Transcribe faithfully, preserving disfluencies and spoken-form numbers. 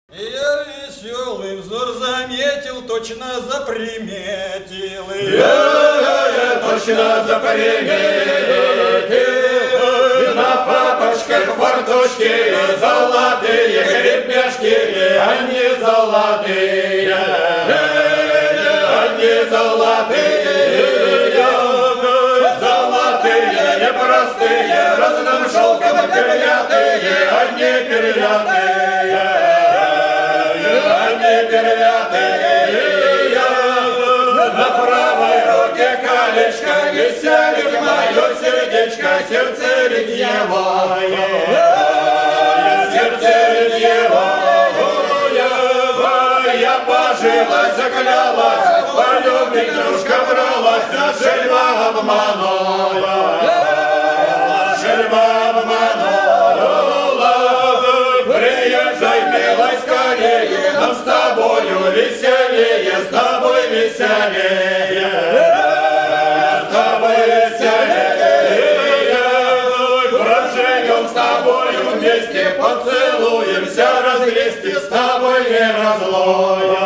Я веселый взор заметил, точно заприметил. Я точно заприметил. На папочках фарточки золотые гребешки, они золотые, они золотые, золотые, непростые, разным шелком перелятые, они перелятые, они перелятые. На правой руке колечко, веселит мое сердечко, сердце ретьевое, сердце ретьевое. Я пожилась, заклялась, полюбить дружка бралась, а жильба обманула, жильба обманула. Приезжай, милой, скорее, нам с тобою веселее, с тобой веселее, с тобой веселее. Проживем с тобою вместе, поцелуемся раз двести, с тобой не разлуем.